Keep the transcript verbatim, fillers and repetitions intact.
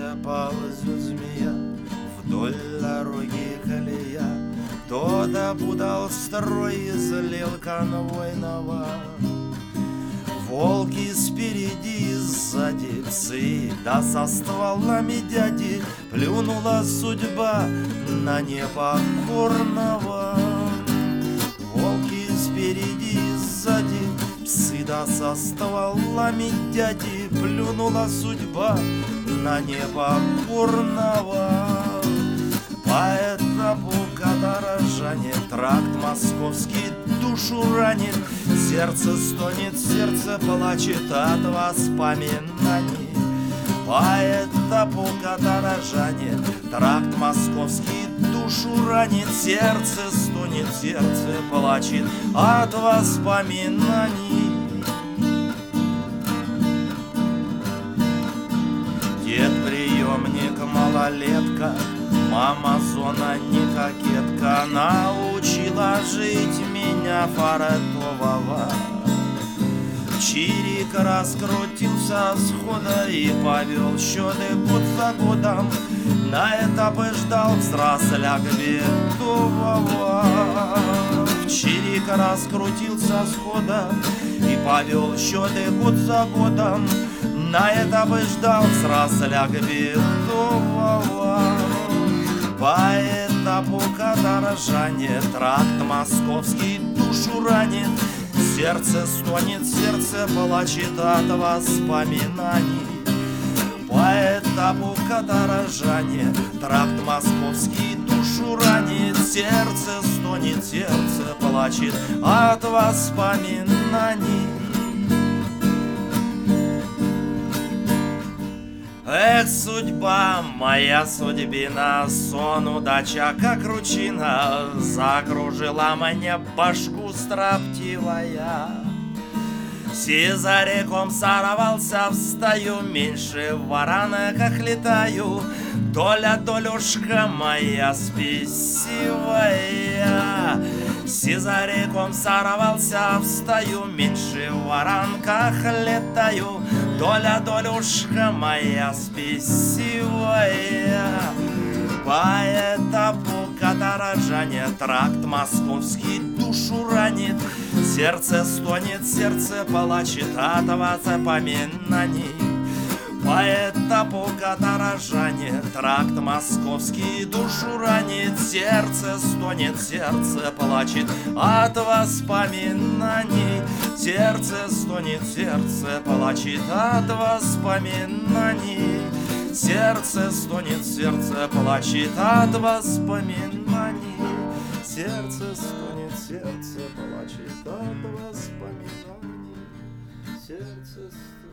сердце ползет змея, вдоль дороги колея. Кто допутал строй и залил конвойного. Волки спереди и сзади, псы, да со стволами дяди. Плюнула судьба на непокорного. Волки спереди и сзади, псы, да со стволами дяди. Плюнула судьба на непокорного. Поэтому дорожане, тракт московский душу ранит. Сердце стонет, сердце плачет от воспоминаний. Поэтому дорожане, тракт московский душу ранит. Сердце стонет, сердце плачет от воспоминаний. Дед приемник, малолетка, мама зона не кокетка, научила жить меня фартового. Чирик раскрутился схода и повел счеты год за годом. На этапы ждал взросляк бедового. Чирик раскрутился схода и повел счеты год за годом. На этапы ждал взросляк бедового. Поэтому дорожане, тракт московский душу ранит. Сердце стонет, сердце плачет от воспоминаний. Поэтому дорожане, тракт московский душу ранит. Сердце стонет, сердце плачет от воспоминаний. Эх, судьба, моя судьбина, сон, удача, как ручина, закружила мне башку строптивая. Сизариком сорвался, встаю, меньше ворона, как летаю. Доля, долюшка моя спесивая. Сизариком сорвался, встаю, меньше ворон, как летаю. Доля, долюшка моя спесивая. Поэтому дорожане, тракт московский душу ранит. Сердце стонет, сердце плачет от воспоминаний. Поэтому дорожане, тракт московский душу ранит. Сердце стонет, сердце плачет от воспоминаний. Сердце стонет, сердце плачет от воспоминаний. Сердце стонет, сердце плачет от воспоминаний. Сердце стонет, сердце плачет от воспоминаний. Сердце стонет.